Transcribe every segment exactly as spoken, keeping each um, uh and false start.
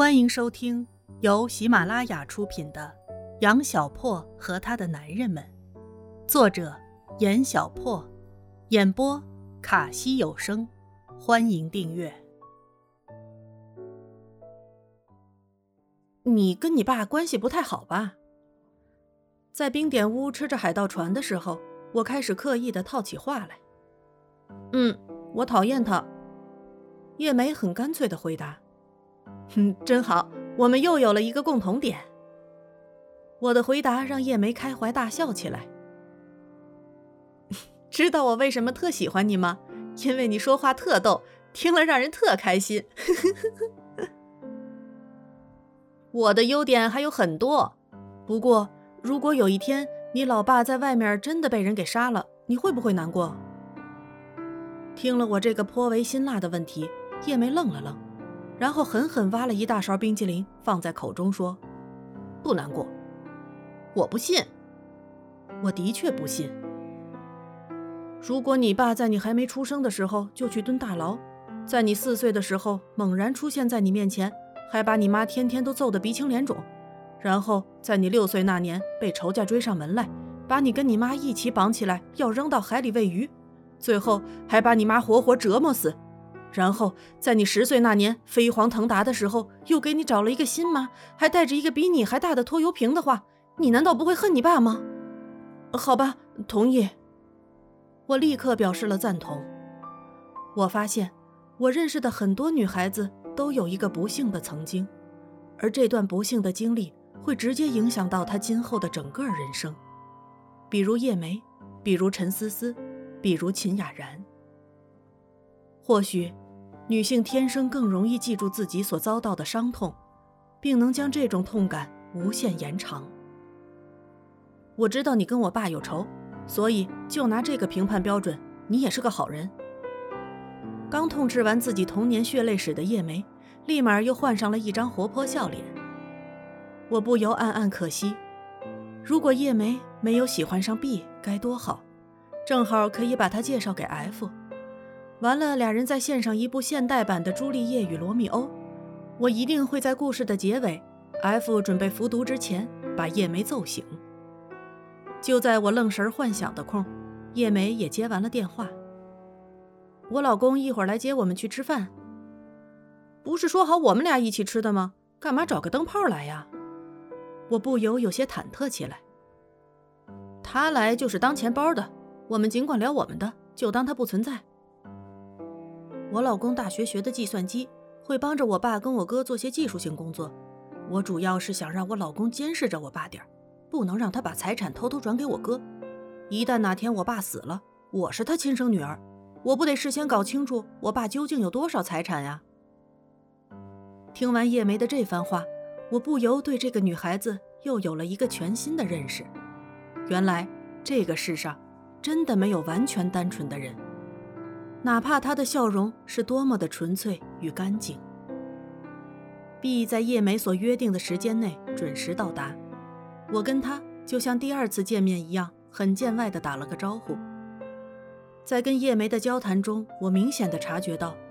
欢迎收听由喜马拉雅出品的《杨小破和他的男人们》，作者严小破，演播卡西有声。欢迎订阅。你跟你爸关系不太好吧？在冰点屋吃着海盗船的时候，我开始刻意地套起话来。嗯，我讨厌他。叶梅很干脆地回答。哼，真好，我们又有了一个共同点。我的回答让叶梅开怀大笑起来。知道我为什么特喜欢你吗？因为你说话特逗，听了让人特开心。我的优点还有很多，不过如果有一天你老爸在外面真的被人给杀了，你会不会难过？听了我这个颇为辛辣的问题，叶梅愣了愣，然后狠狠挖了一大勺冰淇淋放在口中说，不难过。我不信。我的确不信。如果你爸在你还没出生的时候就去蹲大牢，在你四岁的时候猛然出现在你面前，还把你妈天天都揍得鼻青脸肿，然后在你六岁那年被仇家追上门来，把你跟你妈一起绑起来要扔到海里喂鱼，最后还把你妈活活折磨死，然后在你十岁那年飞黄腾达的时候又给你找了一个新妈，还带着一个比你还大的拖油瓶的话，你难道不会恨你爸吗？好吧，同意。我立刻表示了赞同。我发现我认识的很多女孩子都有一个不幸的曾经，而这段不幸的经历会直接影响到她今后的整个人生，比如叶梅，比如陈思思，比如秦雅然。或许女性天生更容易记住自己所遭到的伤痛，并能将这种痛感无限延长。我知道你跟我爸有仇，所以就拿这个评判标准，你也是个好人。刚痛斥完自己童年血泪史的叶梅，立马又换上了一张活泼笑脸。我不由暗暗可惜，如果叶梅没有喜欢上 B 该多好，正好可以把她介绍给 F。 完了，俩人再献上一部现代版的朱丽叶与罗密欧，我一定会在故事的结尾 F 准备服毒之前把叶梅揍醒。就在我愣神幻想的空，叶梅也接完了电话。我老公一会儿来接我们去吃饭。不是说好我们俩一起吃的吗？干嘛找个灯泡来呀？我不由有些忐忑起来。他来就是当钱包的，我们尽管聊我们的，就当他不存在。我老公大学学的计算机，会帮着我爸跟我哥做些技术性工作。我主要是想让我老公监视着我爸点，不能让他把财产偷偷转给我哥。一旦哪天我爸死了，我是他亲生女儿，我不得事先搞清楚我爸究竟有多少财产呀？听完叶梅的这番话，我不由对这个女孩子又有了一个全新的认识。原来这个世上真的没有完全单纯的人，哪怕她的笑容是多么的纯粹与干净。B 在叶梅所约定的时间内准时到达，我跟她就像第二次见面一样，很见外地打了个招呼。在跟叶梅的交谈中，我明显地察觉到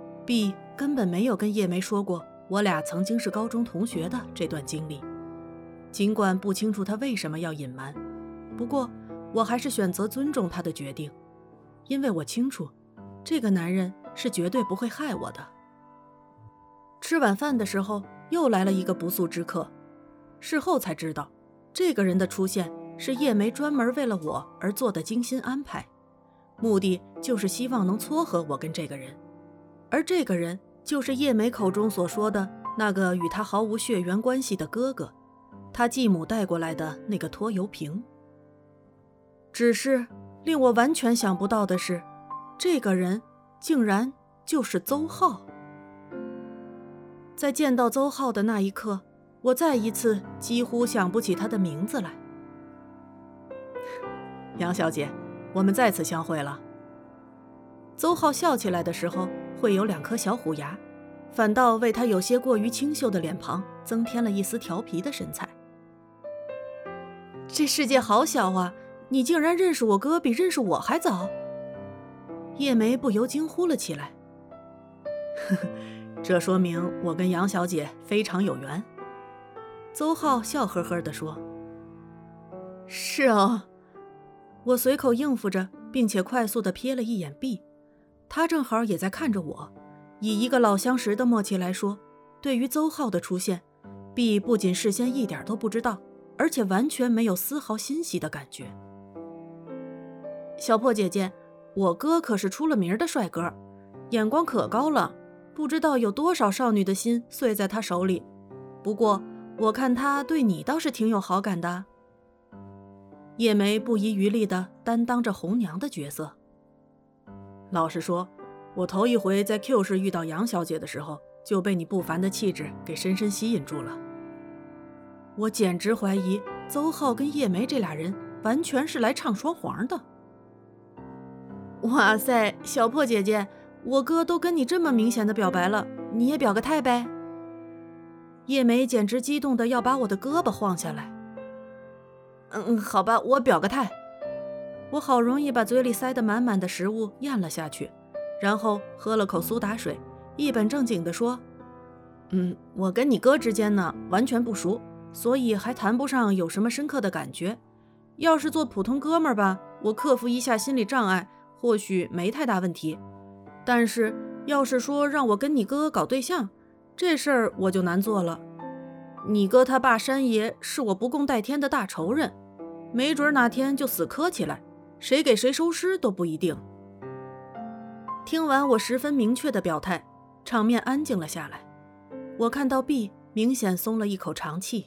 B 根本没有跟叶梅说过我俩曾经是高中同学的这段经历。尽管不清楚他为什么要隐瞒，不过我还是选择尊重他的决定，因为我清楚这个男人是绝对不会害我的。吃晚饭的时候又来了一个不速之客，事后才知道这个人的出现是叶梅专门为了我而做的精心安排，目的就是希望能撮合我跟这个人，而这个人就是叶梅口中所说的那个与他毫无血缘关系的哥哥，他继母带过来的那个拖油瓶。只是令我完全想不到的是，这个人竟然就是邹浩。在见到邹浩的那一刻，我再一次几乎想不起他的名字来。杨小姐，我们再次相会了。邹浩笑起来的时候会有两颗小虎牙，反倒为他有些过于清秀的脸庞增添了一丝调皮的神采。这世界好小啊，你竟然认识我哥比认识我还早。叶梅不由惊呼了起来。呵呵， 这说明我跟杨小姐非常有缘。邹浩笑呵呵地说。是哦，我随口应付着，并且快速地瞥了一眼毕，他正好也在看着我。以一个老相识的默契来说，对于邹浩的出现，毕不仅事先一点都不知道，而且完全没有丝毫欣喜的感觉。小破姐姐，我哥可是出了名的帅哥，眼光可高了，不知道有多少少女的心碎在他手里。不过我看他对你倒是挺有好感的。叶梅不遗余力地担当着红娘的角色。老实说，我头一回在 Q 市遇到杨小姐的时候，就被你不凡的气质给深深吸引住了。我简直怀疑邹浩跟叶梅这俩人完全是来唱双簧的。哇塞，小破姐姐，我哥都跟你这么明显的表白了，你也表个态呗。叶梅简直激动的要把我的胳膊晃下来。嗯，好吧，我表个态。我好容易把嘴里塞得满满的食物咽了下去，然后喝了口苏打水，一本正经地说：嗯，我跟你哥之间呢完全不熟，所以还谈不上有什么深刻的感觉。要是做普通哥们儿吧，我克服一下心理障碍，或许没太大问题。但是要是说让我跟你哥搞对象，这事儿我就难做了。你哥他爸山爷是我不共戴天的大仇人，没准哪天就死磕起来，谁给谁收尸都不一定。听完我十分明确的表态，场面安静了下来。我看到 B 明显松了一口长气。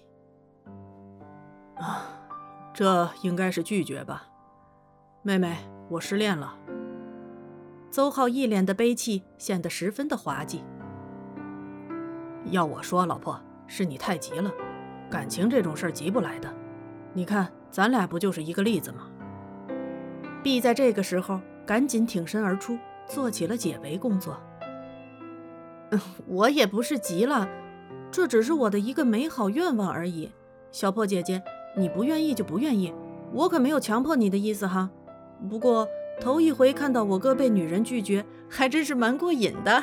啊，这应该是拒绝吧。妹妹，我失恋了。邹浩一脸的悲戚，显得十分的滑稽。要我说，老婆，是你太急了，感情这种事儿急不来的。你看，咱俩不就是一个例子吗？ B 在这个时候赶紧挺身而出，做起了解围工作。嗯，我也不是急了，这只是我的一个美好愿望而已。小破姐姐，你不愿意就不愿意，我可没有强迫你的意思哈。不过头一回看到我哥被女人拒绝，还真是蛮过瘾的。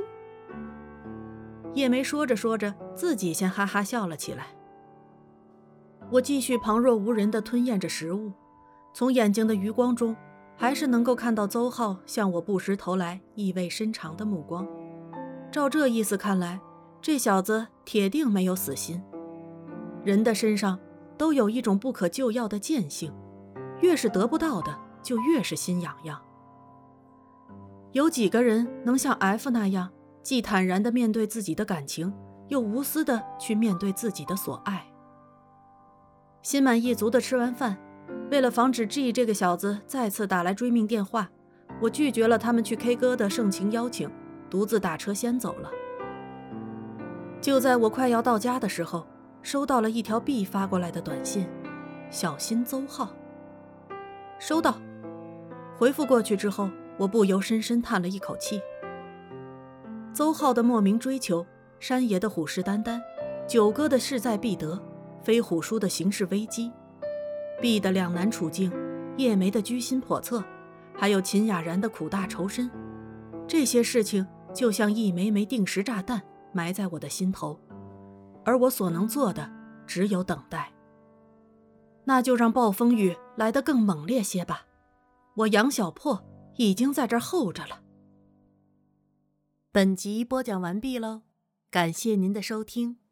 叶梅说着说着，自己先哈哈笑了起来。我继续旁若无人地吞咽着食物，从眼睛的余光中，还是能够看到邹浩向我不时投来意味深长的目光。照这意思看来，这小子铁定没有死心。人的身上都有一种不可救药的贱性，越是得不到的，就越是心痒痒。有几个人能像 F 那样，既坦然地面对自己的感情，又无私地去面对自己的所爱？心满意足地吃完饭，为了防止 G 这个小子再次打来追命电话，我拒绝了他们去 K 歌的盛情邀请，独自打车先走了。就在我快要到家的时候，收到了一条 B 发过来的短信：小心邹浩。收到。回复过去之后，我不由深深叹了一口气。邹浩的莫名追求，山爷的虎视眈眈，九哥的势在必得，飞虎叔的形势危机， B 的两难处境，叶梅的居心叵测，还有秦雅然的苦大仇深，这些事情就像一枚枚定时炸弹埋在我的心头，而我所能做的只有等待。那就让暴风雨来得更猛烈些吧，我杨小破已经在这儿候着了。本集播讲完毕喽，感谢您的收听。